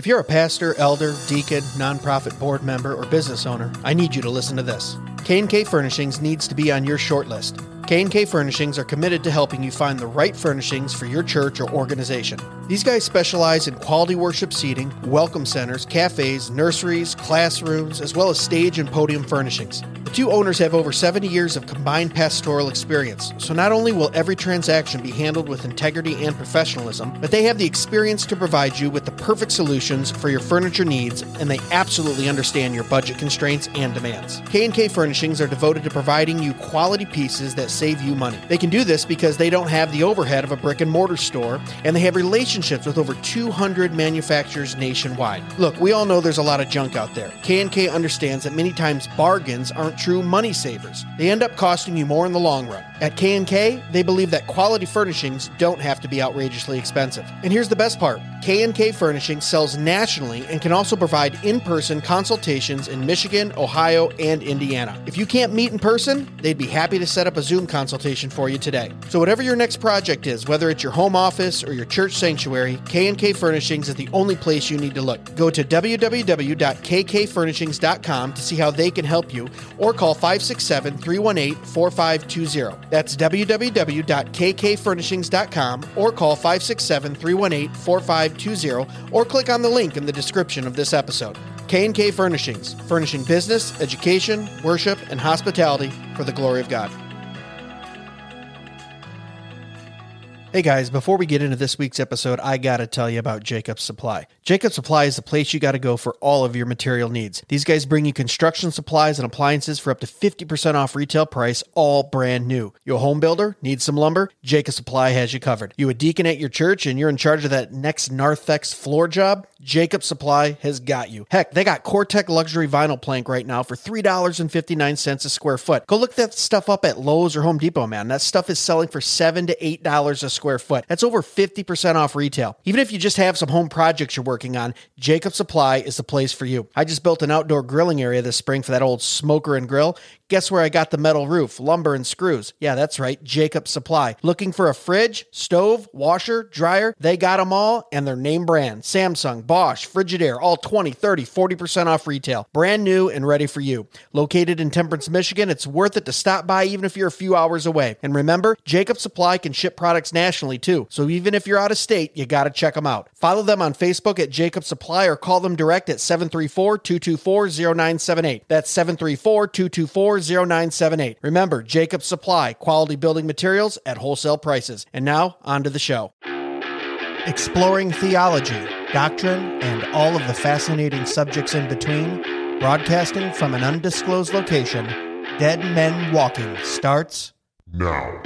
If you're a pastor, elder, deacon, nonprofit board member, or business owner, I need you to listen to this. K&K Furnishings needs to be on your short list. K&K Furnishings are committed to helping you find the right furnishings for your church or organization. These guys specialize in quality worship seating, welcome centers, cafes, nurseries, classrooms, as well as stage and podium furnishings. The two owners have over 70 years of combined pastoral experience, so not only will every transaction be handled with integrity and professionalism, but they have the experience to provide you with the perfect solutions for your furniture needs, and they absolutely understand your budget constraints and demands. K&K Furnishings are devoted to providing you quality pieces that save you money. They can do this because they don't have the overhead of a brick and mortar store, and they have relationships with over 200 manufacturers nationwide. Look, we all know there's a lot of junk out there. K&K understands that many times bargains aren't true money savers. They end up costing you more in the long run. At K&K, they believe that quality furnishings don't have to be outrageously expensive. And here's the best part. K&K Furnishing sells nationally and can also provide in-person consultations in Michigan, Ohio, and Indiana. If you can't meet in person, they'd be happy to set up a Zoom consultation for you today. So whatever your next project is, whether it's your home office or your church sanctuary, K&K Furnishings is the only place you need to look. Go to www.kkfurnishings.com to see how they can help you, or call 567-318-4520. That's www.kkfurnishings.com, or call 567-318-4520, or click on the link in the description of this episode. K&K Furnishings, furnishing business, education, worship, and hospitality for the glory of God. Hey guys, before we get into this week's episode, I gotta tell you about Jacobs Supply. Jacobs Supply is the place you gotta go for all of your material needs. These guys bring you construction supplies and appliances for up to 50% off retail price, all brand new. You a home builder? Need some lumber? Jacobs Supply has you covered. You a deacon at your church and you're in charge of that next Narthex floor job? Jacobs Supply has got you. Heck, they got Cortec luxury vinyl plank right now for $3.59 a square foot. Go look that stuff up at Lowe's or Home Depot, man. That stuff is selling for $7 to $8 a square foot. That's over 50% off retail. Even if you just have some home projects you're working on, Jacobs Supply is the place for you. I just built an outdoor grilling area this spring for that old smoker and grill. Guess where I got the metal roof, lumber, and screws? Yeah, that's right, Jacobs Supply. Looking for a fridge, stove, washer, dryer? They got them all, and they're name brand. Samsung, Bosch, Frigidaire, all 20, 30, 40% off retail. Brand new and ready for you. Located in Temperance, Michigan, it's worth it to stop by even if you're a few hours away. And remember, Jacobs Supply can ship products nationally too, so even if you're out of state, you gotta check them out. Follow them on Facebook at Jacobs Supply or call them direct at 734-224-0978. That's 734-224-0978. Remember, Jacobs Supply, quality building materials at wholesale prices. And now, on to the show. Exploring theology, doctrine, and all of the fascinating subjects in between, broadcasting from an undisclosed location, Dead Men Walking starts now.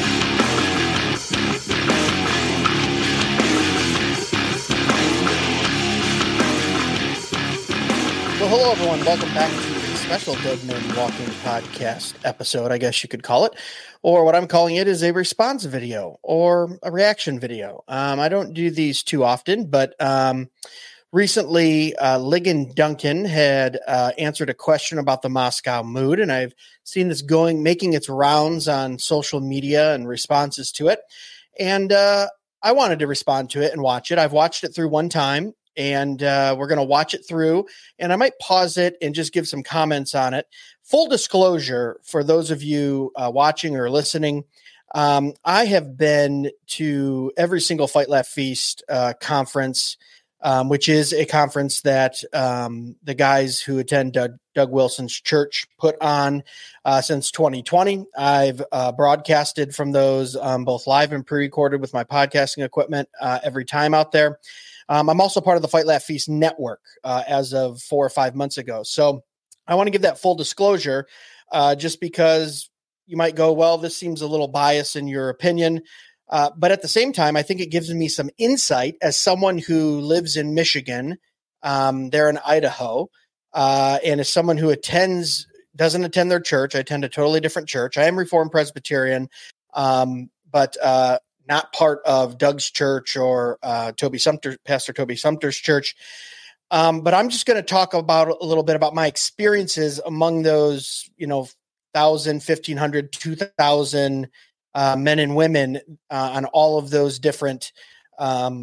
Well, hello, everyone. Welcome back to the special Dead Men Walking podcast episode, I guess you could call it. Or what I'm calling it is a response video or a reaction video. I don't do these too often, but recently Ligon Duncan had answered a question about the Moscow mood, and I've seen this making its rounds on social media and responses to it. And I wanted to respond to it and watch it. I've watched it through one time. And we're going to watch it through, and I might pause it and just give some comments on it. Full disclosure, for those of you watching or listening, I have been to every single Fight Laugh Feast conference, which is a conference that the guys who attend Doug Wilson's church put on since 2020. I've broadcasted from those both live and pre-recorded with my podcasting equipment every time out there. I'm also part of the Fight Laugh Feast network as of 4 or 5 months ago. So I want to give that full disclosure just because you might go, well, this seems a little biased in your opinion. But at the same time, I think it gives me some insight as someone who lives in Michigan, there in Idaho, and as someone who doesn't attend their church. I attend a totally different church. I am Reformed Presbyterian, but not part of Doug's church or Pastor Toby Sumter's church. But I'm just going to talk about a little bit about my experiences among those, 1,000, 1,500, 2,000 men and women on all of those different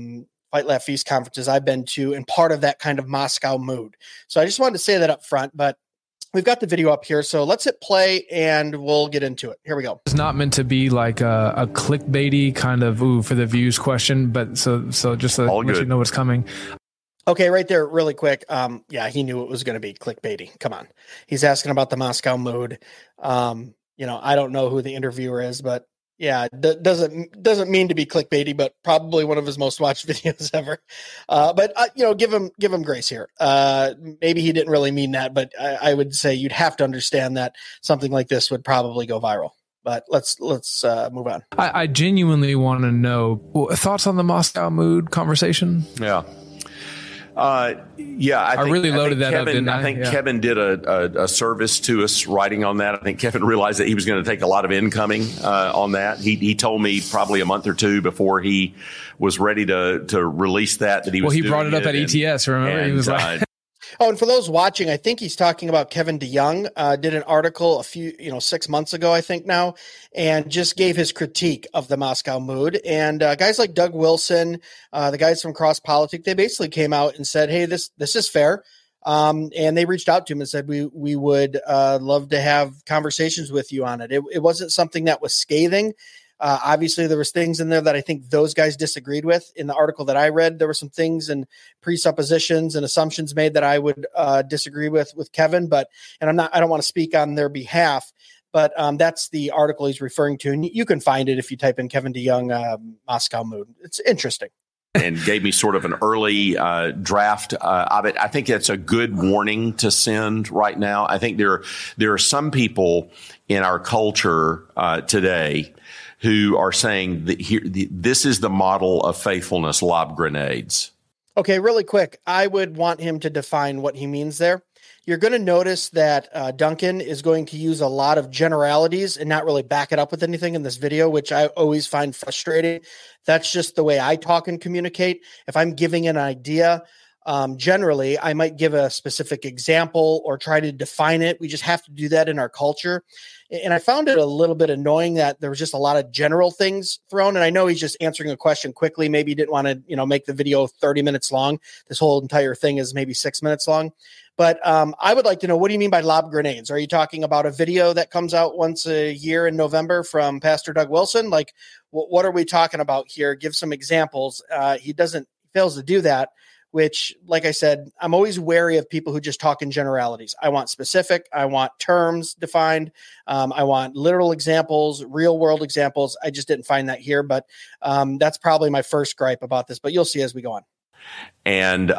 Fight Laugh Feast conferences I've been to, and part of that kind of Moscow mood. So I just wanted to say that up front, but we've got the video up here. So let's hit play and we'll get into it. Here we go. It's not meant to be like a clickbaity kind of for the views question, but so just to let you know what's coming. Okay, right there, really quick. Yeah, he knew it was going to be clickbaity. Come on. He's asking about the Moscow mood. I don't know who the interviewer is, but yeah, doesn't mean to be clickbaity, but probably one of his most watched videos ever. But give him grace here. Maybe he didn't really mean that, but I would say you'd have to understand that something like this would probably go viral. But let's move on. I genuinely want to know thoughts on the Moscow mood conversation. Yeah. I really loaded that up, didn't I? I think Kevin did a service to us writing on that. I think Kevin realized that he was going to take a lot of incoming on that. He told me probably a month or two before he was ready to release that he was. Well, he brought it up at ETS. Remember, he was like. Oh, and for those watching, I think he's talking about Kevin DeYoung. Did an article 6 months ago, I think now, and just gave his critique of the Moscow mood. And guys like Doug Wilson, the guys from Cross Politic, they basically came out and said, "Hey, this is fair." And they reached out to him and said, "We would love to have conversations with you on it." It wasn't something that was scathing. Obviously, there was things in there that I think those guys disagreed with. In the article that I read, there were some things and presuppositions and assumptions made that I would disagree with Kevin. And I don't want to speak on their behalf, but that's the article he's referring to, and you can find it if you type in Kevin DeYoung Moscow mood. It's interesting. And gave me sort of an early draft of it. I think it's a good warning to send right now. I think there are some people in our culture today who are saying that this is the model of faithfulness, lob grenades. Okay, really quick. I would want him to define what he means there. You're going to notice that Duncan is going to use a lot of generalities and not really back it up with anything in this video, which I always find frustrating. That's just the way I talk and communicate. If I'm giving an idea, generally, I might give a specific example or try to define it. We just have to do that in our culture. And I found it a little bit annoying that there was just a lot of general things thrown. And I know he's just answering a question quickly. Maybe he didn't want to, make the video 30 minutes long. This whole entire thing is maybe 6 minutes long. But I would like to know, what do you mean by lob grenades? Are you talking about a video that comes out once a year in November from Pastor Doug Wilson? Like, what are we talking about here? Give some examples. He fails to do that, which, like I said, I'm always wary of people who just talk in generalities. I want specific. I want terms defined. I want literal examples, real world examples. I just didn't find that here, but that's probably my first gripe about this, but you'll see as we go on. And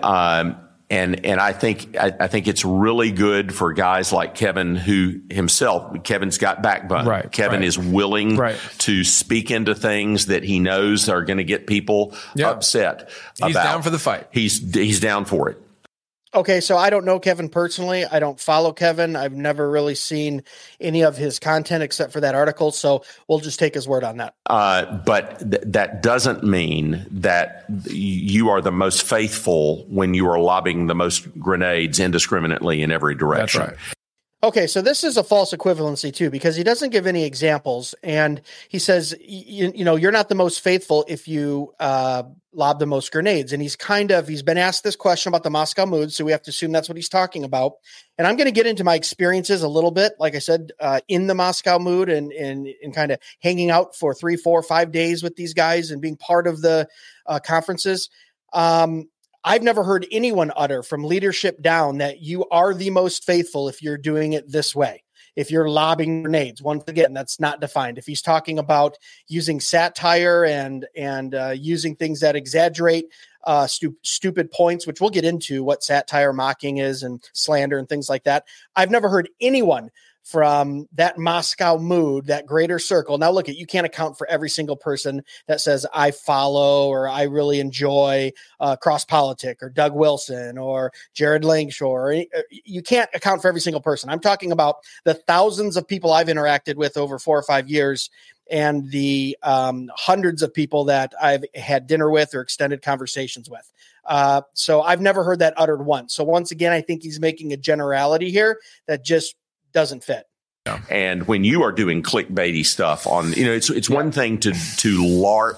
I think it's really good for guys like Kevin, who himself, Kevin's got backbone. Right, Kevin is willing to speak into things that he knows are going to get people upset. He's down for the fight. He's down for it. Okay, so I don't know Kevin personally. I don't follow Kevin. I've never really seen any of his content except for that article. So we'll just take his word on that. But that doesn't mean that you are the most faithful when you are lobbing the most grenades indiscriminately in every direction. That's right. Okay, so this is a false equivalency too, because he doesn't give any examples, and he says, you're not the most faithful if you lob the most grenades. And he's been asked this question about the Moscow mood, so we have to assume that's what he's talking about. And I'm going to get into my experiences a little bit, like I said, in the Moscow mood and kind of hanging out for 3, 4, 5 days with these guys and being part of the conferences. I've never heard anyone utter from leadership down that you are the most faithful if you're doing it this way. If you're lobbing grenades, once again, that's not defined. If he's talking about using satire and using things that exaggerate stupid points, which we'll get into what satire, mocking is, and slander and things like that. I've never heard anyone from that Moscow mood, that greater circle. Now, look, you can't account for every single person that says I follow or I really enjoy Cross Politic or Doug Wilson or Jared Langshore. You can't account for every single person. I'm talking about the thousands of people I've interacted with over 4 or 5 years and the hundreds of people that I've had dinner with or extended conversations with. So I've never heard that uttered once. So once again, I think he's making a generality here that just doesn't fit. And when you are doing clickbaity stuff on, it's one thing to LARP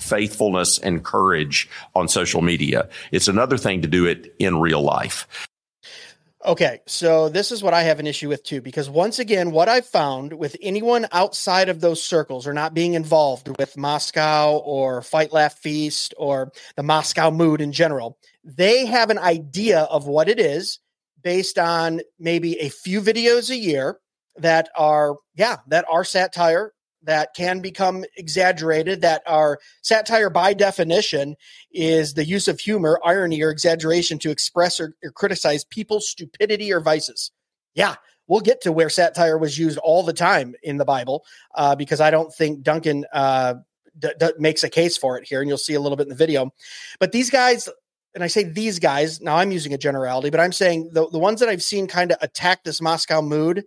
faithfulness and courage on social media. It's another thing to do it in real life. Okay, so this is what I have an issue with too, because once again, what I've found with anyone outside of those circles or not being involved with Moscow or Fight Laugh Feast or the Moscow mood in general, they have an idea of what it is based on maybe a few videos a year that are satire, that can become exaggerated, that are satire by definition is the use of humor, irony, or exaggeration to express or criticize people's stupidity or vices. Yeah, we'll get to where satire was used all the time in the Bible because I don't think Duncan makes a case for it here, and you'll see a little bit in the video. But these guys, and I say these guys, now I'm using a generality, but I'm saying the ones that I've seen kind of attack this Moscow mood,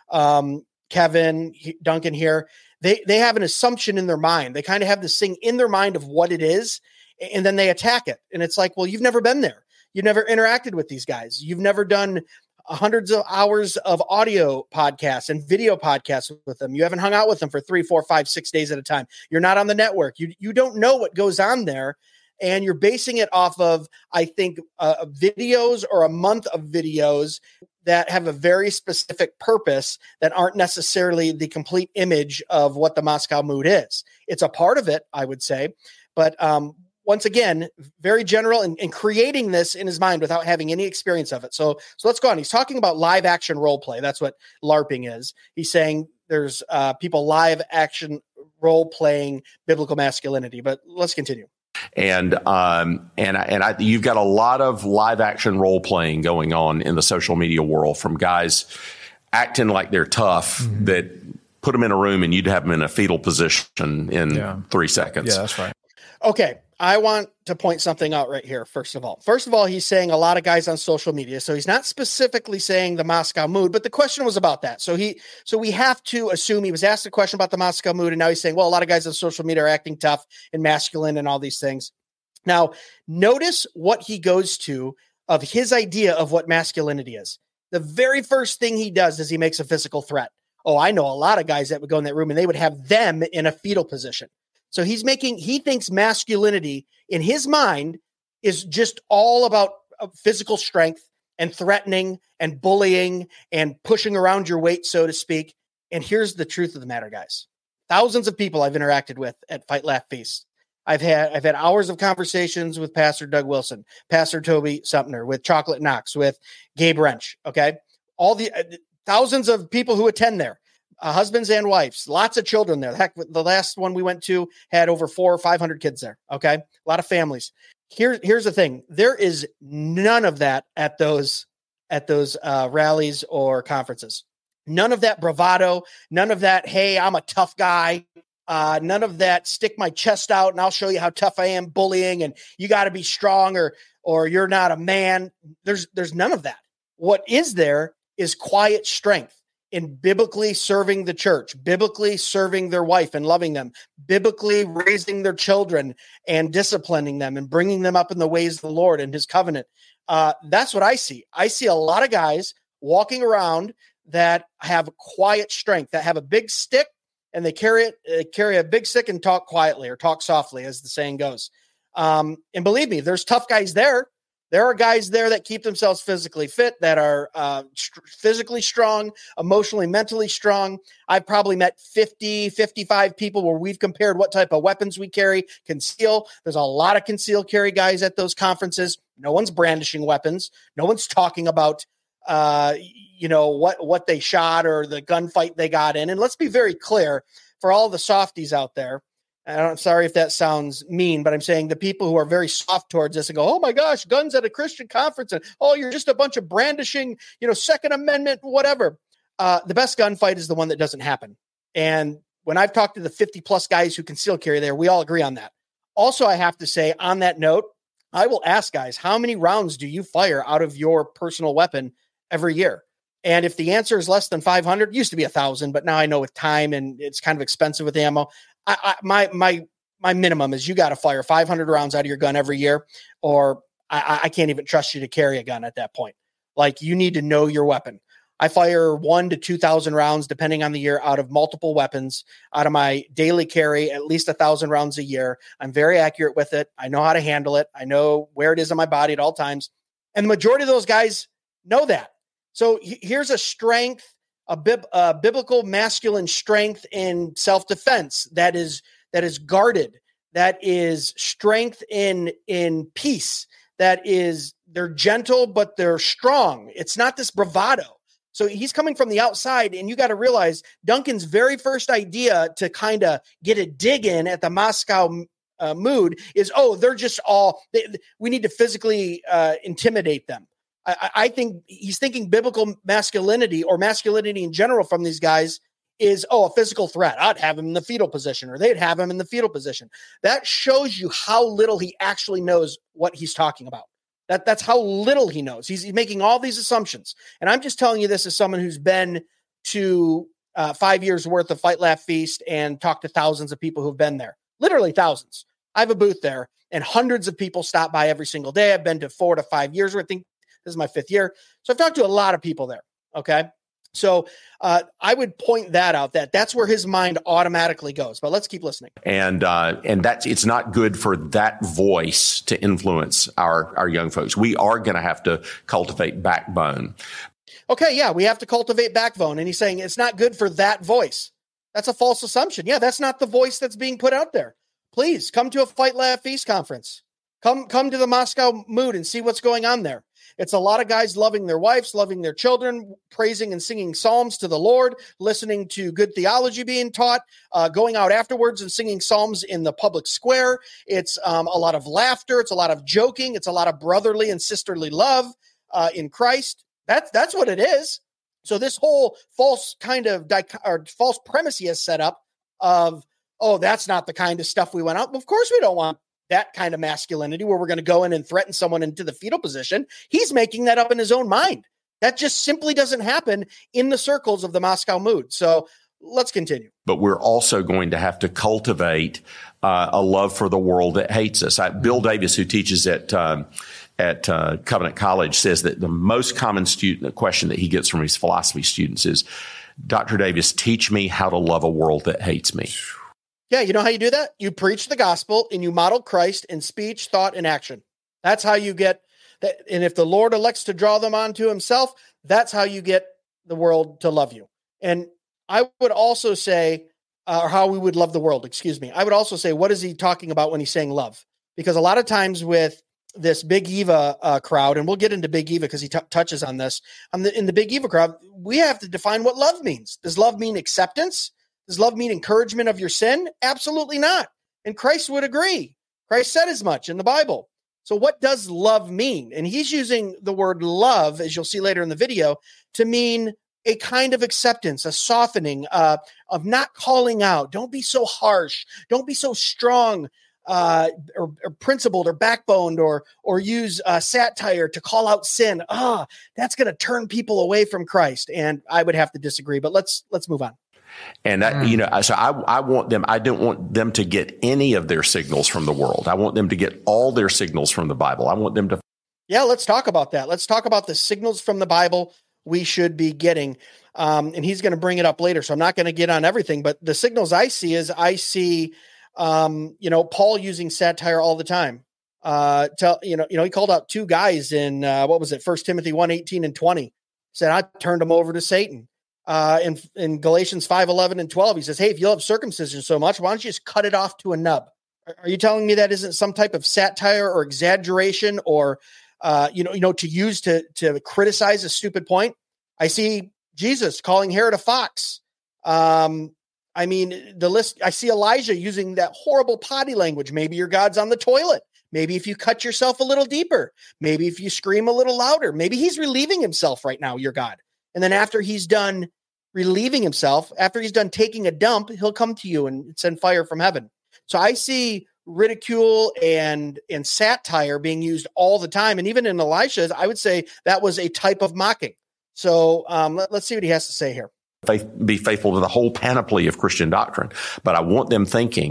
Kevin, Duncan here, they have an assumption in their mind. They kind of have this thing in their mind of what it is, and then they attack it. And it's like, well, you've never been there. You've never interacted with these guys. You've never done hundreds of hours of audio podcasts and video podcasts with them. You haven't hung out with them for 3, 4, 5, 6 days at a time. You're not on the network. You don't know what goes on there. And you're basing it off of, I think, videos or a month of videos that have a very specific purpose that aren't necessarily the complete image of what the Moscow mood is. It's a part of it, I would say. But once again, very general and creating this in his mind without having any experience of it. So let's go on. He's talking about live action role play. That's what LARPing is. He's saying there's people live action role playing biblical masculinity. But let's continue. And you've got a lot of live action role playing going on in the social media world from guys acting like they're tough that put them in a room and you'd have them in a fetal position in 3 seconds. Yeah, that's right. Okay. I want to point something out right here. First of all, he's saying a lot of guys on social media. So he's not specifically saying the Moscow mood, but the question was about that. So we have to assume he was asked a question about the Moscow mood. And now he's saying, well, a lot of guys on social media are acting tough and masculine and all these things. Now, notice what he goes to of his idea of what masculinity is. The very first thing he does is he makes a physical threat. Oh, I know a lot of guys that would go in that room and they would have them in a fetal position. So he thinks masculinity in his mind is just all about physical strength and threatening and bullying and pushing around your weight, so to speak. And here's the truth of the matter, guys. Thousands of people I've interacted with at Fight Laugh Feast. I've had hours of conversations with Pastor Doug Wilson, Pastor Toby Sumner, with Chocolate Knox, with Gabe Wrench. Okay. All the thousands of people who attend there. Husbands and wives, lots of children there. Heck, the last one we went to had over 400 or 500 kids there. Okay. A lot of families. Here's the thing. There is none of that at those rallies or conferences. None of that bravado, none of that, hey, I'm a tough guy. None of that stick my chest out and I'll show you how tough I am, bullying, and you got to be strong or you're not a man. There's none of that. What is there is quiet strength in biblically serving the church, biblically serving their wife and loving them, biblically raising their children and disciplining them and bringing them up in the ways of the Lord and his covenant. That's what I see. I see a lot of guys walking around that have quiet strength, that have a big stick and they carry a big stick and talk quietly or talk softly, as the saying goes. And believe me, there's tough guys there. There are guys there that keep themselves physically fit, that are physically strong, emotionally, mentally strong. I've probably met 50, 55 people where we've compared what type of weapons we carry, conceal. There's a lot of concealed carry guys at those conferences. No one's brandishing weapons. No one's talking about, what they shot or the gunfight they got in. And let's be very clear for all the softies out there. I'm sorry if that sounds mean, but I'm saying the people who are very soft towards this and go, oh my gosh, guns at a Christian conference. And you're just a bunch of brandishing, Second Amendment, whatever. The best gunfight is the one that doesn't happen. And when I've talked to the 50 plus guys who conceal carry there, we all agree on that. Also, I have to say on that note, I will ask guys, how many rounds do you fire out of your personal weapon every year? And if the answer is less than 500, used to be 1,000, but now I know with time and it's kind of expensive with ammo. My minimum is you got to fire 500 rounds out of your gun every year, or I can't even trust you to carry a gun at that point. Like, you need to know your weapon. I fire 1,000 to 2,000 rounds, depending on the year, out of multiple weapons, out of my daily carry, at least 1,000 rounds a year. I'm very accurate with it. I know how to handle it. I know where it is in my body at all times. And the majority of those guys know that. So here's a strength, a biblical masculine strength in self-defense that is guarded, that is strength in peace, that is they're gentle, but they're strong. It's not this bravado. So he's coming from the outside, and you got to realize Duncan's very first idea to kind of get a dig in at the Moscow mood is, they're just we need to physically intimidate them. I think he's thinking biblical masculinity or masculinity in general from these guys is, a physical threat. I'd have him in the fetal position, or they'd have him in the fetal position. That shows you how little he actually knows what he's talking about. That's how little he knows. He's making all these assumptions. And I'm just telling you this as someone who's been to 5 years worth of Fight, Laugh, Feast and talked to thousands of people who've been there, literally thousands. I have a booth there and hundreds of people stop by every single day. I've been to 4 to 5 years. I think this is my 5th year. So I've talked to a lot of people there. Okay. So I would point that out, that's where his mind automatically goes. But let's keep listening. And it's not good for that voice to influence our young folks. We are going to have to cultivate backbone. Okay, yeah, we have to cultivate backbone. And he's saying it's not good for that voice. That's a false assumption. Yeah, that's not the voice that's being put out there. Please come to a Fight, Laugh, Feast conference. Come to the Moscow Mood and see what's going on there. It's a lot of guys loving their wives, loving their children, praising and singing psalms to the Lord, listening to good theology being taught, going out afterwards and singing psalms in the public square. It's a lot of laughter. It's a lot of joking. It's a lot of brotherly and sisterly love in Christ. That's what it is. So this whole false kind of false premise he has set up of, that's not the kind of stuff we went out. Of course we don't want that kind of masculinity where we're going to go in and threaten someone into the fetal position. He's making that up in his own mind. That just simply doesn't happen in the circles of the Moscow Mood. So let's continue. But we're also going to have to cultivate a love for the world that hates us. Bill Davis, who teaches at Covenant College, says that the most common question that he gets from his philosophy students is, Dr. Davis, teach me how to love a world that hates me. Yeah, you know how you do that? You preach the gospel and you model Christ in speech, thought, and action. That's how you get that. And if the Lord elects to draw them onto himself, that's how you get the world to love you. And I would also say, or how we would love the world, I would also say, what is he talking about when he's saying love? Because a lot of times with this Big Eva crowd, and we'll get into Big Eva because he touches on this, in the Big Eva crowd, we have to define what love means. Does love mean acceptance? Does love mean encouragement of your sin? Absolutely not. And Christ would agree. Christ said as much in the Bible. So what does love mean? And he's using the word love, as you'll see later in the video, to mean a kind of acceptance, a softening of not calling out. Don't be so harsh. Don't be so strong or principled or backboned or use satire to call out sin. That's going to turn people away from Christ. And I would have to disagree, but let's move on. And that, so I want them, I don't want them to get any of their signals from the world. I want them to get all their signals from the Bible. I want them to. Yeah, let's talk about that. Let's talk about the signals from the Bible we should be getting. And he's going to bring it up later. So I'm not going to get on everything, but the signals I see, Paul using satire all the time. He called out 2 guys in, 1 Timothy 1:18 and 20, said, I turned them over to Satan. In Galatians 5:11 and 12, he says, hey, if you love circumcision so much, why don't you just cut it off to a nub? Are you telling me that isn't some type of satire or exaggeration or, to use to criticize a stupid point? I see Jesus calling Herod a fox. The list, I see Elijah using that horrible potty language. Maybe your God's on the toilet. Maybe if you cut yourself a little deeper, maybe if you scream a little louder, maybe he's relieving himself right now, your God. And then after he's done relieving himself, after he's done taking a dump, he'll come to you and send fire from heaven. So I see ridicule and satire being used all the time. And even in Elisha's, I would say that was a type of mocking. So let's see what he has to say here. Be faithful to the whole panoply of Christian doctrine. But I want them thinking,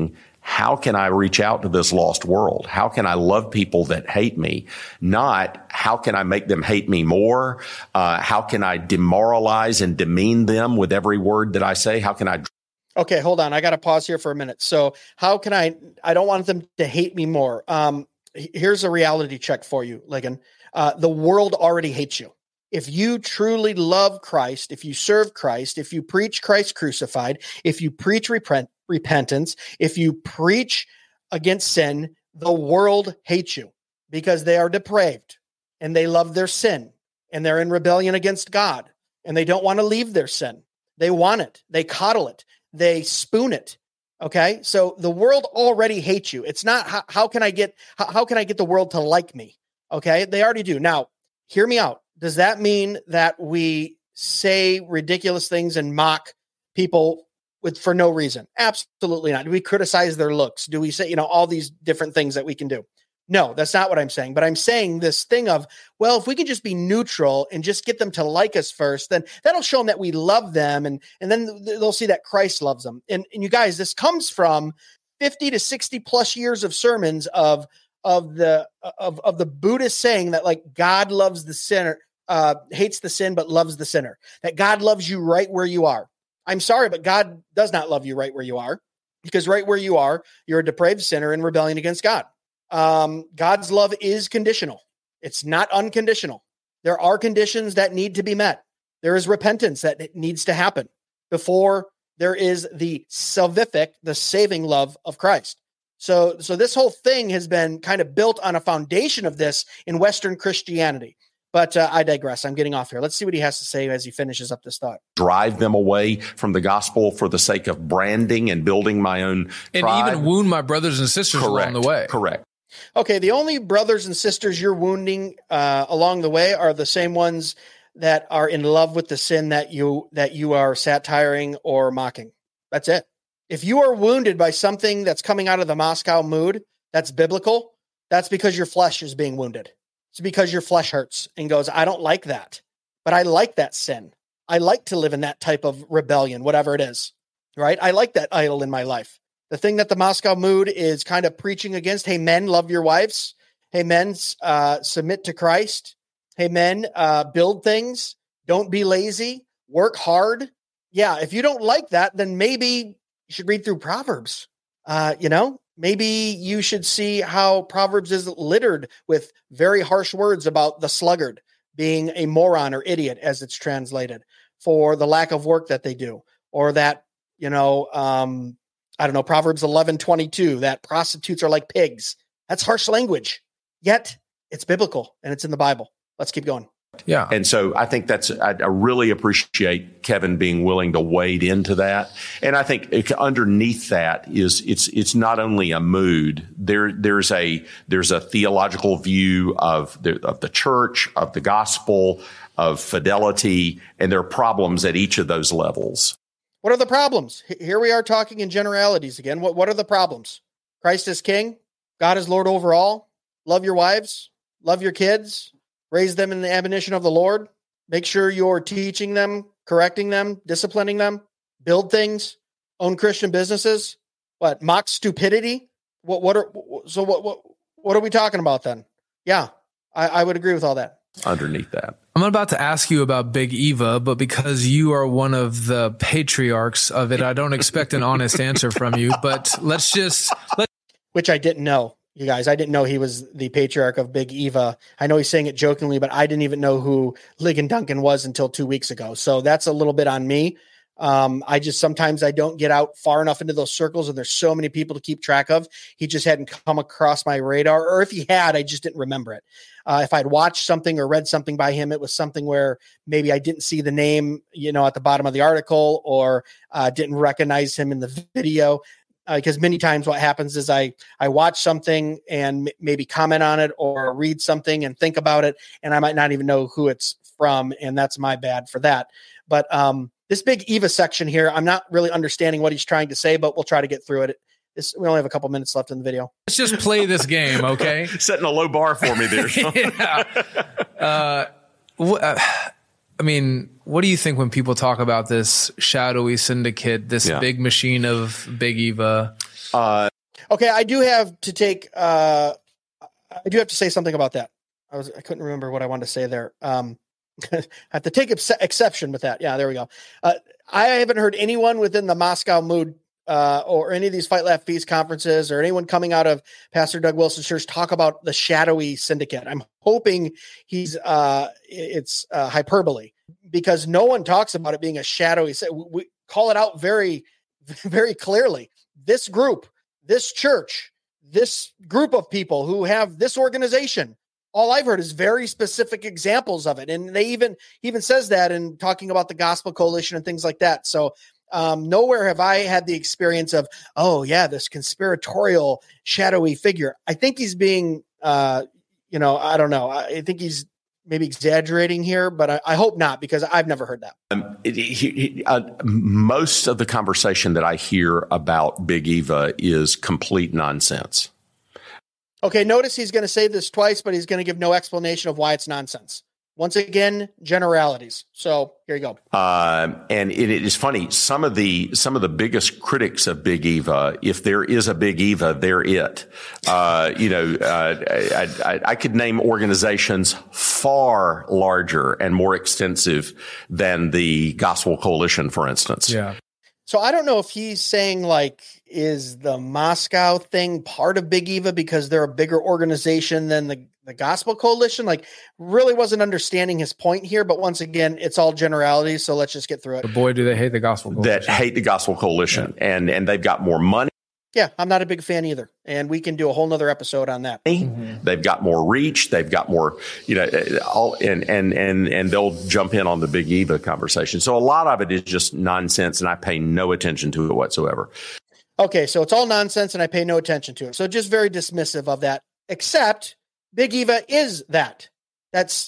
how can I reach out to this lost world? How can I love people that hate me? Not how can I make them hate me more? How can I demoralize and demean them with every word that I say? How can I? Okay, hold on. I got to pause here for a minute. So how can I don't want them to hate me more. Here's a reality check for you, Ligon. The world already hates you. If you truly love Christ, if you serve Christ, if you preach Christ crucified, if you preach repentance, if you preach against sin, the world hates you because they are depraved and they love their sin and they're in rebellion against God and they don't want to leave their sin. They want it. They coddle it. They spoon it. Okay. So the world already hates you. It's not how can I get the world to like me? Okay. They already do. Now, hear me out. Does that mean that we say ridiculous things and mock people for no reason? Absolutely not. Do we criticize their looks? Do we say, all these different things that we can do? No, that's not what I'm saying. But I'm saying this thing of, well, if we can just be neutral and just get them to like us first, then that'll show them that we love them. And then they'll see that Christ loves them. And you guys, this comes from 50 to 60 plus years of sermons of the Buddhist saying that like God loves the sinner, hates the sin, but loves the sinner, that God loves you right where you are. I'm sorry, but God does not love you right where you are, because right where you are, you're a depraved sinner in rebellion against God. God's love is conditional. It's not unconditional. There are conditions that need to be met. There is repentance that needs to happen before there is the salvific, the saving love of Christ. So this whole thing has been kind of built on a foundation of this in Western Christianity. But I digress. I'm getting off here. Let's see what he has to say as he finishes up this thought. Drive them away from the gospel for the sake of branding and building my own tribe. And even wound my brothers and sisters along the way. Correct. Okay, the only brothers and sisters you're wounding along the way are the same ones that are in love with the sin that you are satiring or mocking. That's it. If you are wounded by something that's coming out of the Moscow mood that's biblical, that's because your flesh is being wounded. It's because your flesh hurts and goes, I don't like that, but I like that sin. I like to live in that type of rebellion, whatever it is, right? I like that idol in my life. The thing that the Moscow mood is kind of preaching against, hey, men, love your wives. Hey, men, submit to Christ. Hey, men, build things. Don't be lazy. Work hard. Yeah, if you don't like that, then maybe you should read through Proverbs. Maybe you should see how Proverbs is littered with very harsh words about the sluggard being a moron or idiot, as it's translated, for the lack of work that they do, or that, Proverbs 11:22, that prostitutes are like pigs. That's harsh language, yet it's biblical and it's in the Bible. Let's keep going. Yeah. And so I think I really appreciate Kevin being willing to wade into that. And I think underneath that is it's not only a mood. There's a theological view of the church, of the gospel, of fidelity, and there are problems at each of those levels. What are the problems? Here we are talking in generalities again. What are the problems? Christ is king. God is Lord over all. Love your wives. Love your kids. Raise them in the admonition of the Lord. Make sure you're teaching them, correcting them, disciplining them. Build things. Own Christian businesses. What? Mock stupidity? What are we talking about then? Yeah, I would agree with all that. Underneath that, I'm about to ask you about Big Eva, but because you are one of the patriarchs of it, I don't expect an honest answer from you. But which I didn't know. You guys, I didn't know he was the patriarch of Big Eva. I know he's saying it jokingly, but I didn't even know who Ligon Duncan was until 2 weeks ago. So that's a little bit on me. Sometimes I don't get out far enough into those circles, and there's so many people to keep track of. He just hadn't come across my radar, or if he had, I just didn't remember it. If I'd watched something or read something by him, it was something where maybe I didn't see the name, at the bottom of the article, or didn't recognize him in the video. Because many times what happens is I watch something and maybe comment on it or read something and think about it, and I might not even know who it's from, and that's my bad for that. But this Big Eva section here, I'm not really understanding what he's trying to say, but we'll try to get through it. We only have a couple minutes left in the video. Let's just play this game, okay? Setting a low bar for me there. Yeah. What do you think when people talk about this shadowy syndicate, this big machine of Big Eva? Okay, I do have to say something about that. I couldn't remember what I wanted to say there. I have to take exception with that. Yeah, there we go. I haven't heard anyone within the Moscow Mood or any of these Fight Laugh Feast conferences or anyone coming out of Pastor Doug Wilson's church talk about the shadowy syndicate. I'm hoping it's hyperbole, because no one talks about it being a shadowy. We call it out very, very clearly. This group, this church, this group of people who have this organization, all I've heard is very specific examples of it. And they even says that in talking about the Gospel Coalition and things like that. So nowhere have I had the experience of, oh yeah, this conspiratorial shadowy figure. I think he's being, I don't know. I think he's maybe exaggerating here, but I hope not, because I've never heard that. Most of the conversation that I hear about Big Eva is complete nonsense. Okay, notice he's going to say this twice, but he's going to give no explanation of why it's nonsense. Once again, generalities. So here you go. And it is funny. Some of the biggest critics of Big Eva, if there is a Big Eva, they're it. I could name organizations far larger and more extensive than the Gospel Coalition, for instance. Yeah. So I don't know if he's saying, is the Moscow thing part of Big Eva because they're a bigger organization than the Gospel Coalition? Really wasn't understanding his point here, but once again, it's all generalities. So let's just get through it. But boy, do they hate the Gospel Coalition. That hate the Gospel Coalition. Yeah. And they've got more money. Yeah, I'm not a big fan either. And we can do a whole nother episode on that. Mm-hmm. They've got more reach. They've got more, and they'll jump in on the Big Eva conversation. So a lot of it is just nonsense, and I pay no attention to it whatsoever. Okay, so it's all nonsense, and I pay no attention to it. So just very dismissive of that, except Big Eva is that. That's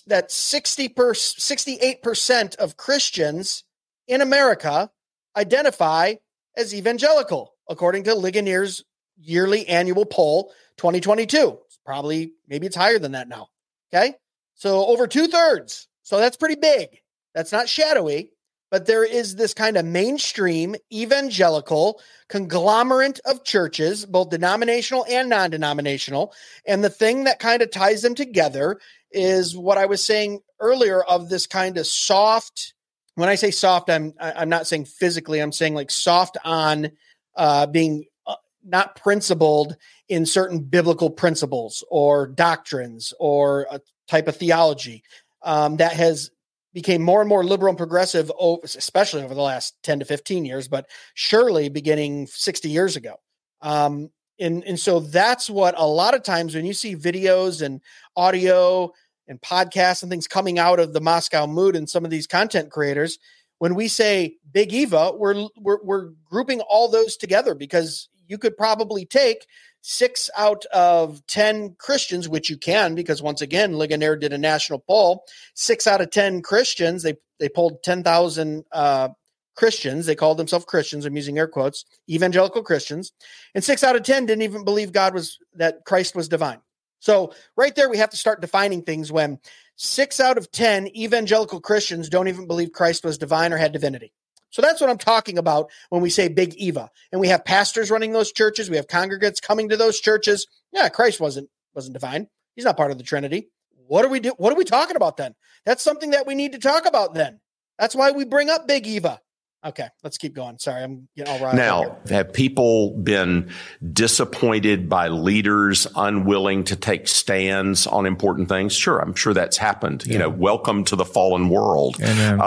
68% of Christians in America identify as evangelical, according to Ligonier's yearly annual poll, 2022. Maybe it's higher than that now. Okay. So over 2/3. So that's pretty big. That's not shadowy, but there is this kind of mainstream evangelical conglomerate of churches, both denominational and non-denominational. And the thing that kind of ties them together is what I was saying earlier of this kind of soft. When I say soft, I'm not saying physically, I'm saying soft on being not principled in certain biblical principles or doctrines or a type of theology that has became more and more liberal and progressive, especially over the last 10 to 15 years, but surely beginning 60 years ago. And so that's what a lot of times when you see videos and audio and podcasts and things coming out of the Moscow Mood and some of these content creators, when we say Big Eva, we're grouping all those together, because you could probably take 6 out of 10 Christians, which you can, because once again, Ligonier did a national poll. 6 out of 10 Christians, they polled 10,000 Christians. They called themselves Christians. I'm using air quotes, evangelical Christians, and 6 out of 10 didn't even believe that Christ was divine. So right there, we have to start defining things when 6 out of 10 evangelical Christians don't even believe Christ was divine or had divinity. So that's what I'm talking about when we say Big Eva. And we have pastors running those churches. We have congregants coming to those churches. Yeah, Christ wasn't divine. He's not part of the Trinity. What are we talking about then? That's something that we need to talk about then. That's why we bring up Big Eva. Okay, let's keep going. Sorry, I'm getting all riled up here. Have people been disappointed by leaders unwilling to take stands on important things? Sure, I'm sure that's happened. Yeah. Welcome to the fallen world.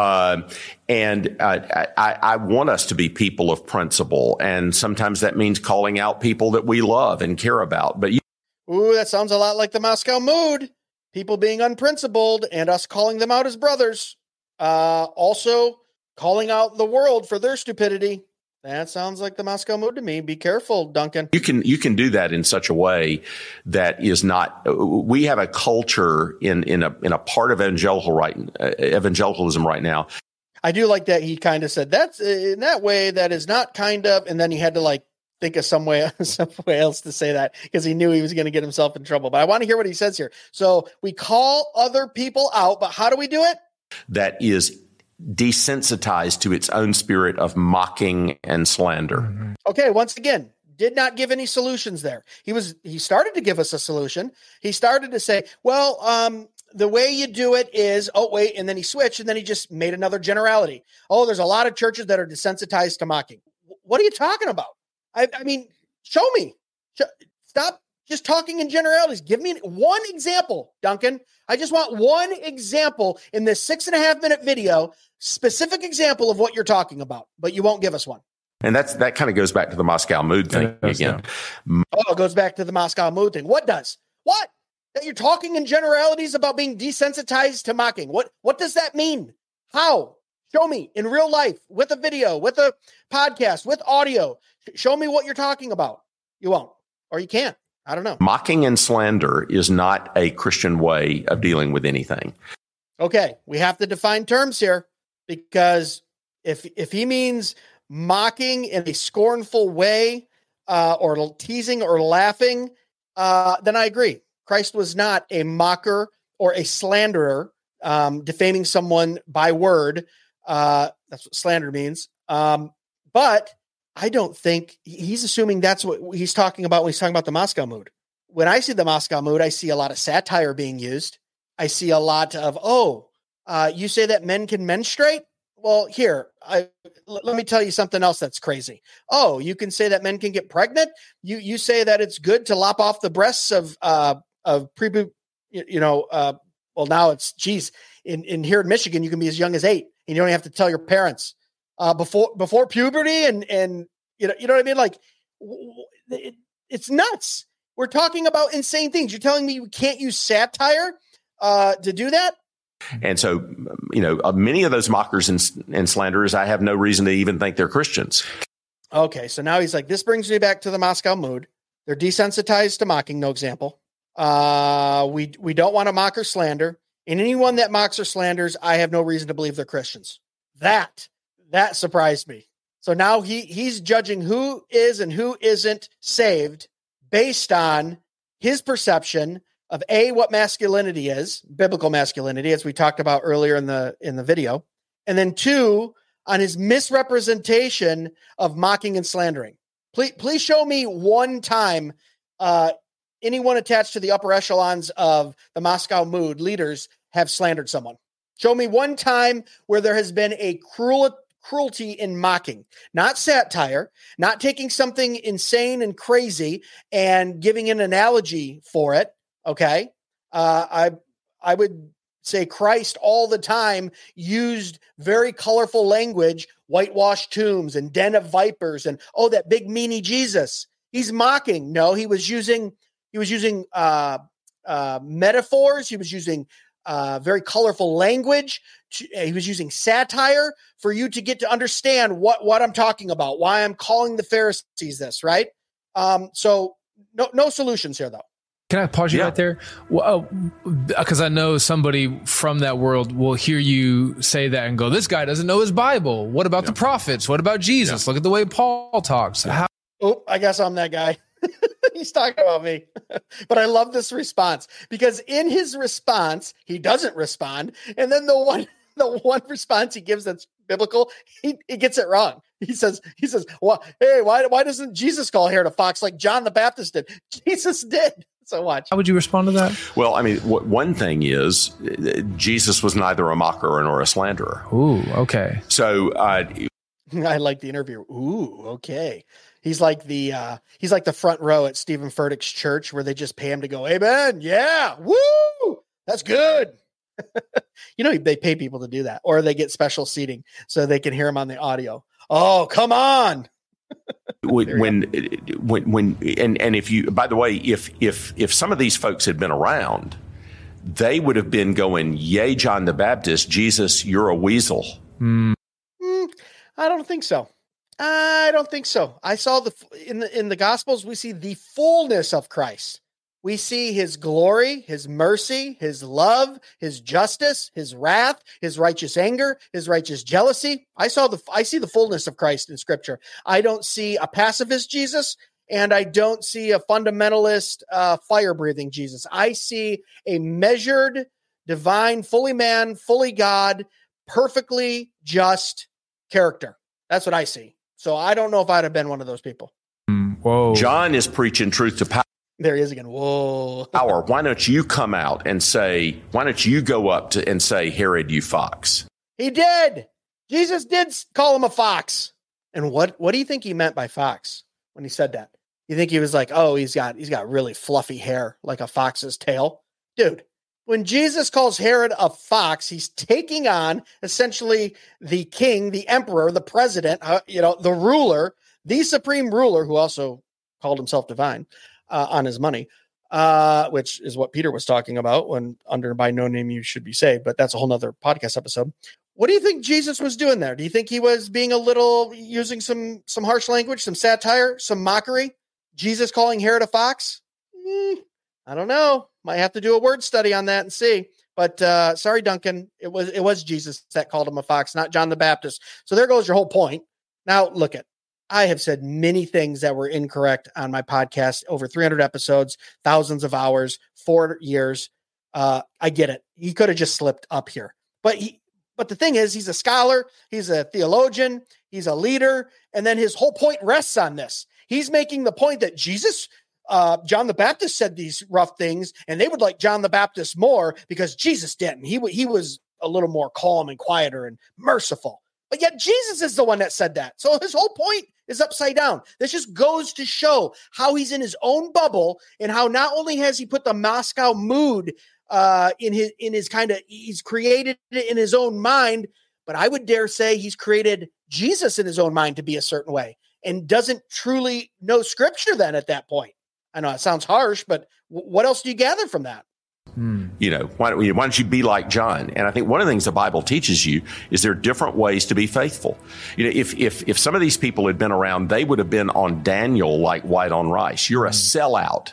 I want us to be people of principle, and sometimes that means calling out people that we love and care about. But ooh, that sounds a lot like the Moscow Mood. People being unprincipled and us calling them out as brothers. Also, calling out the world for their stupidity. That sounds like the Moscow Mood to me. Be careful, Duncan. You can do that in such a way that is not. We have a culture in a part of evangelicalism right now. I do like that he kind of said that's in that way that is not kind of, and then he had to think of some way else to say that because he knew he was going to get himself in trouble. But I want to hear what he says here. So we call other people out, but how do we do it? That is desensitized to its own spirit of mocking and slander. Okay, once again, Did not give any solutions there. He started to give us a solution. He started to say, well, the way you do it is, oh, wait, and then he switched, and then he just made another generality. Oh, there's a lot of churches that are desensitized to mocking. What are you talking about? I mean, show me. Stop just talking in generalities. Give me one example, Duncan. I just want one example in this 6.5 minute video, specific example of what you're talking about, but you won't give us one. And that kind of goes back to the Moscow mood thing again. Oh, it goes back to the Moscow mood thing. What does? What? That you're talking in generalities about being desensitized to mocking. What does that mean? How? Show me in real life, with a video, with a podcast, with audio. Show me what you're talking about. You won't, or you can't. I don't know. Mocking and slander is not a Christian way of dealing with anything. Okay, we have to define terms here, because if he means mocking in a scornful way, or teasing or laughing, then I agree. Christ was not a mocker or a slanderer, defaming someone by word. That's what slander means. But I don't think he's assuming that's what he's talking about when he's talking about the Moscow mood. When I see the Moscow mood, I see a lot of satire being used. I see a lot of, you say that men can menstruate? Well, here, let me tell you something else that's crazy. Oh, you can say that men can get pregnant? You say that it's good to lop off the breasts of pre-boot, well, now it's, in here in Michigan, you can be as young as 8, and you don't have to tell your parents before puberty, and you know what I mean? Like, it's nuts. We're talking about insane things. You're telling me you can't use satire to do that? And so, many of those mockers and slanderers, I have no reason to even think they're Christians. Okay, so now he's like, this brings me back to the Moscow mood. They're desensitized to mocking, no example. We don't want to mock or slander. And anyone that mocks or slanders, I have no reason to believe they're Christians. That surprised me. So now he's judging who is and who isn't saved based on his perception of what masculinity is, biblical masculinity, as we talked about earlier in the video, and then 2, on his misrepresentation of mocking and slandering. Please show me one time anyone attached to the upper echelons of the Moscow mood leaders have slandered someone. Show me one time where there has been a cruelty in mocking, not satire, not taking something insane and crazy and giving an analogy for it. Okay. I would say Christ all the time used very colorful language, whitewashed tombs and den of vipers, and that big meanie Jesus. He's mocking. No, he was using metaphors. He was using very colorful language. He was using satire for you to get to understand what I'm talking about, why I'm calling the Pharisees this, right? So no solutions here, though. Can I pause you right there? Well, because I know somebody from that world will hear you say that and go, this guy doesn't know his Bible. What about the prophets? What about Jesus? Look at the way Paul talks. I guess I'm that guy. He's talking about me. But I love this response, because in his response, he doesn't respond. And then the one response he gives that's biblical, he gets it wrong. He says, well, hey, why doesn't Jesus call Herod a fox like John the Baptist did? Jesus did. So watch. How would you respond to that? Well, I mean, one thing is Jesus was neither a mocker nor a slanderer. Ooh, okay. So I like the interview. Ooh, okay. He's like the front row at Stephen Furtick's church, where they just pay him to go, amen, yeah, woo, that's good. They pay people to do that, or they get special seating so they can hear him on the audio. Oh, come on. when if you, by the way, if some of these folks had been around, they would have been going, yay, John the Baptist, Jesus, you're a weasel. I don't think so. I saw in the Gospels, we see the fullness of Christ. We see his glory, his mercy, his love, his justice, his wrath, his righteous anger, his righteous jealousy. I see the fullness of Christ in Scripture. I don't see a pacifist Jesus, and I don't see a fundamentalist, fire-breathing Jesus. I see a measured, divine, fully man, fully God, perfectly just character. That's what I see. So I don't know if I'd have been one of those people. Whoa. John is preaching truth to power. There he is again. Whoa. Power. Why don't you come out and say, why don't you go up to and say, Herod, you fox? He did. Jesus did call him a fox. And what do you think he meant by fox when he said that? You think he was like, oh, he's got really fluffy hair like a fox's tail? Dude, when Jesus calls Herod a fox, he's taking on essentially the king, the emperor, the president, the ruler, the supreme ruler, who also called himself divine on his money, which is what Peter was talking about when under by no name you should be saved. But that's a whole nother podcast episode. What do you think Jesus was doing there? Do you think he was being using some harsh language, some satire, some mockery? Jesus calling Herod a fox? I don't know. Might have to do a word study on that and see. But sorry, Duncan, it was Jesus that called him a fox, not John the Baptist. So there goes your whole point. Now, look at. I have said many things that were incorrect on my podcast, over 300 episodes, thousands of hours, 4 years. I get it. He could have just slipped up here. But the thing is, he's a scholar, he's a theologian, he's a leader, and then his whole point rests on this. He's making the point that Jesus, John the Baptist said these rough things, and they would like John the Baptist more because Jesus didn't. He was a little more calm and quieter and merciful. But yet Jesus is the one that said that. So his whole point is upside down. This just goes to show how he's in his own bubble and how not only has he put the Moscow mood he's created it in his own mind, but I would dare say he's created Jesus in his own mind to be a certain way and doesn't truly know scripture then at that point. I know it sounds harsh, but what else do you gather from that? Why don't you be like John? And I think one of the things the Bible teaches you is there are different ways to be faithful. If some of these people had been around, they would have been on Daniel like white on rice. You're a sellout.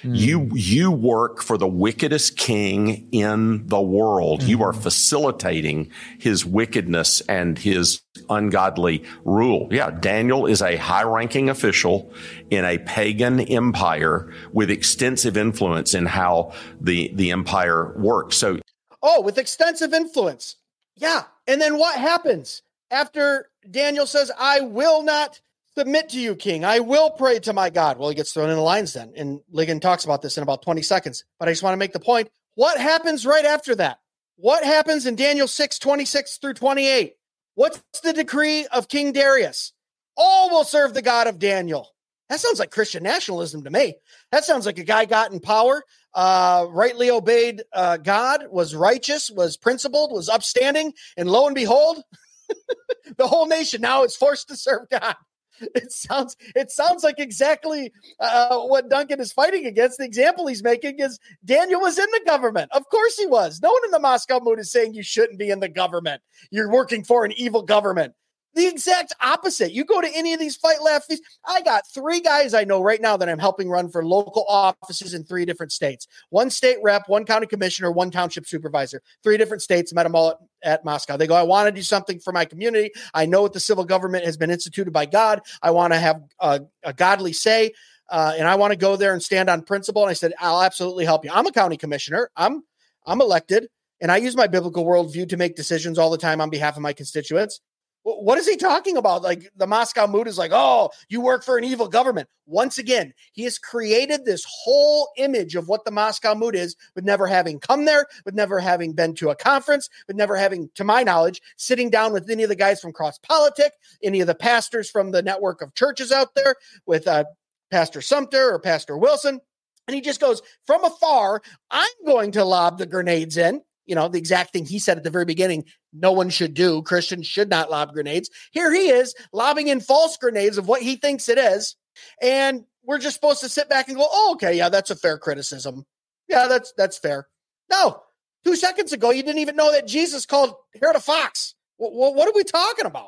You work for the wickedest king in the world. You are facilitating his wickedness and his ungodly rule. Yeah, Daniel is a high-ranking official in a pagan empire with extensive influence in how the empire works. So, with extensive influence. Yeah. And then what happens after Daniel says, I will not submit to you, king. I will pray to my God. Well, he gets thrown in the lions then. And Ligon talks about this in about 20 seconds. But I just want to make the point. What happens right after that? What happens in Daniel 6, 26 through 28? What's the decree of King Darius? All will serve the God of Daniel. That sounds like Christian nationalism to me. That sounds like a guy got in power, rightly obeyed God, was righteous, was principled, was upstanding. And lo and behold, the whole nation now is forced to serve God. It sounds like exactly what Duncan is fighting against. The example he's making is Daniel was in the government. Of course he was. No one in the Moscow mood is saying you shouldn't be in the government. You're working for an evil government. The exact opposite. You go to any of these fight laugh feasts. I got 3 guys I know right now that I'm helping run for local offices in 3 different states. 1 state rep, 1 county commissioner, 1 township supervisor. 3 different states, met them all at Moscow. They go, I want to do something for my community. I know what the civil government has been instituted by God. I want to have a godly say, and I want to go there and stand on principle. And I said, I'll absolutely help you. I'm a county commissioner. I'm elected, and I use my biblical worldview to make decisions all the time on behalf of my constituents. What is he talking about? Like the Moscow mood is like, oh, you work for an evil government. Once again, he has created this whole image of what the Moscow mood is with never having come there, with never having been to a conference, with never having, to my knowledge, sitting down with any of the guys from Cross Politic, any of the pastors from the network of churches out there with Pastor Sumter or Pastor Wilson. And he just goes, from afar, I'm going to lob the grenades in. The exact thing he said at the very beginning, no one should do. Christians should not lob grenades. Here he is lobbing in false grenades of what he thinks it is. And we're just supposed to sit back and go, oh, okay, yeah, that's a fair criticism. Yeah, that's fair. No, 2 seconds ago, you didn't even know that Jesus called Herod a fox. What are we talking about?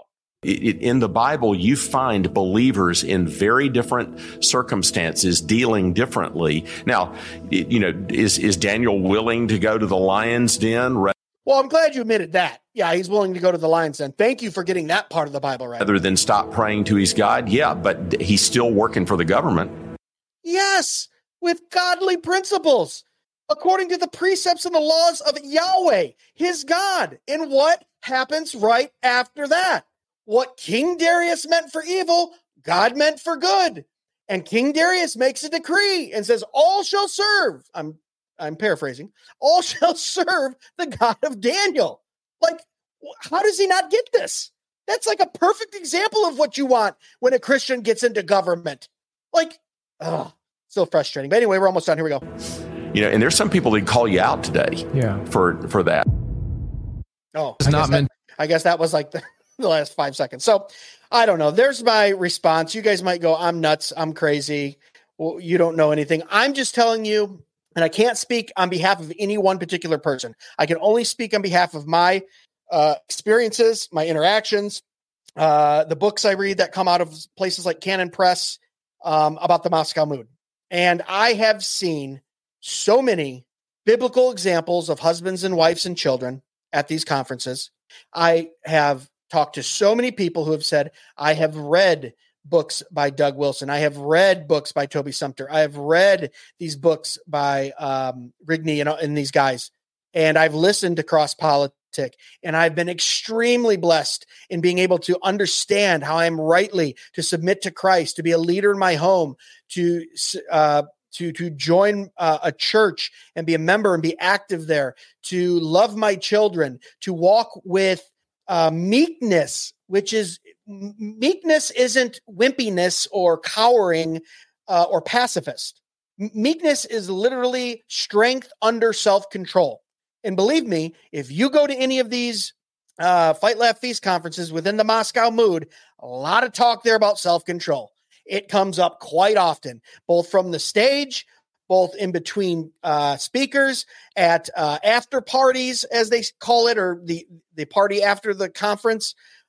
In the Bible, you find believers in very different circumstances dealing differently. Now, is Daniel willing to go to the lion's den? Well, I'm glad you admitted that. Yeah, he's willing to go to the lion's den. Thank you for getting that part of the Bible right. Rather than stop praying to his God? Yeah, but he's still working for the government. Yes, with godly principles, according to the precepts and the laws of Yahweh, his God. And what happens right after that? What King Darius meant for evil, God meant for good. And King Darius makes a decree and says, all shall serve. I'm paraphrasing. All shall serve the God of Daniel. Like, how does he not get this? That's like a perfect example of what you want when a Christian gets into government. Like, so frustrating. But anyway, we're almost done. Here we go. And there's some people that call you out today for that. Oh, I guess that was like the last 5 seconds. So I don't know. There's my response. You guys might go, I'm nuts. I'm crazy. Well, you don't know anything. I'm just telling you, and I can't speak on behalf of any one particular person. I can only speak on behalf of my experiences, my interactions, the books I read that come out of places like Canon Press about the Moscow Mood. And I have seen so many biblical examples of husbands and wives and children at these conferences. I have talked to so many people who have said, I have read books by Doug Wilson. I have read books by Toby Sumpter. I have read these books by Rigney and these guys. And I've listened to Cross Politic, and I've been extremely blessed in being able to understand how I'm rightly to submit to Christ, to be a leader in my home, to join a church and be a member and be active there, to love my children, to walk with meekness, which is meekness isn't wimpiness or cowering or pacifist. Meekness is literally strength under self-control. And believe me, if you go to any of these Fight, Laugh, Feast conferences within the Moscow Mood, a lot of talk there about self-control. It comes up quite often, both from the stage, both in between speakers, at after parties, as they call it, or the party after the conference.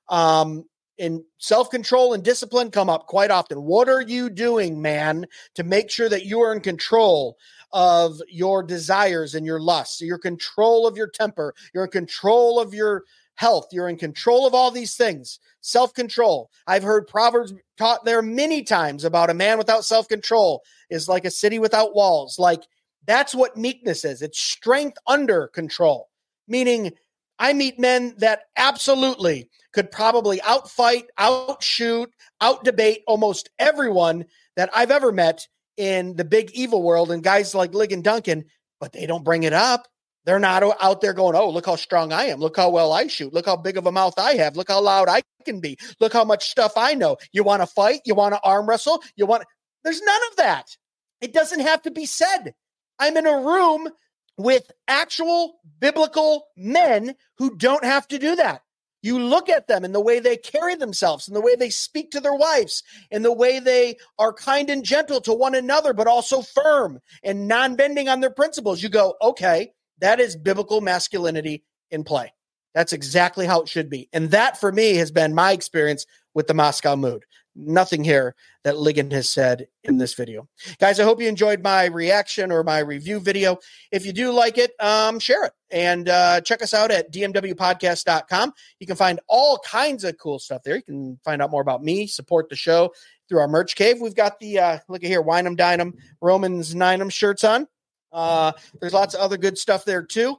And self-control and discipline come up quite often. What are you doing, man, to make sure that you are in control of your desires and your lusts? You're in control of your temper. You're in control of your health. You're in control of all these things. Self-control. I've heard Proverbs taught there many times about a man without self-control is like a city without walls. Like, that's what meekness is. It's strength under control. Meaning, I meet men that absolutely could probably outfight, outshoot, outdebate almost everyone that I've ever met in the big evil world, and guys like Ligon Duncan, but they don't bring it up. They're not out there going, oh, look how strong I am. Look how well I shoot. Look how big of a mouth I have. Look how loud I can be. Look how much stuff I know. You want to fight? You want to arm wrestle? There's none of that. It doesn't have to be said. I'm in a room with actual biblical men who don't have to do that. You look at them and the way they carry themselves and the way they speak to their wives and the way they are kind and gentle to one another, but also firm and non-bending on their principles. You go, okay, that is biblical masculinity in play. That's exactly how it should be. And that, for me, has been my experience with the Moscow Mood. Nothing here that Ligon has said in this video. Guys, I hope you enjoyed my reaction or my review video. If you do like it, share it. And check us out at dmwpodcast.com. You can find all kinds of cool stuff there. You can find out more about me, support the show through our merch cave. We've got the, look at here, Wine 'em, Dine 'em, Romans 9 'em shirts on. There's lots of other good stuff there too.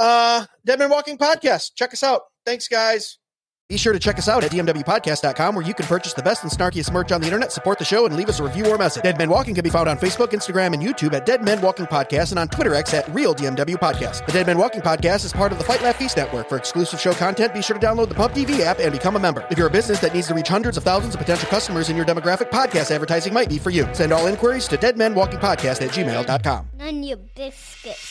Dead Men Walking Podcast. Check us out. Thanks, guys. Be sure to check us out at dmwpodcast.com, where you can purchase the best and snarkiest merch on the internet, support the show, and leave us a review or message. Dead Men Walking can be found on Facebook, Instagram, and YouTube at Dead Men Walking Podcast, and on Twitter X at Real DMW Podcast. The Dead Men Walking Podcast is part of the Fight, Laugh, Feast Network. For exclusive show content, be sure to download the Pub TV app and become a member. If you're a business that needs to reach hundreds of thousands of potential customers in your demographic, podcast advertising might be for you. Send all inquiries to deadmenwalkingpodcast@gmail.com. None your biscuits.